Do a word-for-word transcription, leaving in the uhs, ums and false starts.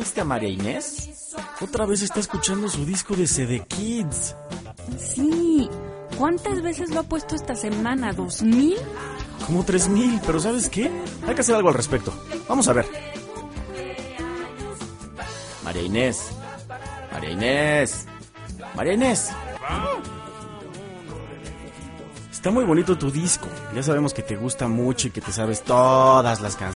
viste a María Inés? Otra vez está escuchando su disco de C D Kids. Sí. ¿Cuántas veces lo ha puesto esta semana? ¿Dos mil? Como tres mil, pero ¿sabes qué? Hay que hacer algo al respecto. Vamos a ver. María Inés. María Inés. María Inés. Está muy bonito tu disco. Ya sabemos que te gusta mucho y que te sabes todas las canciones.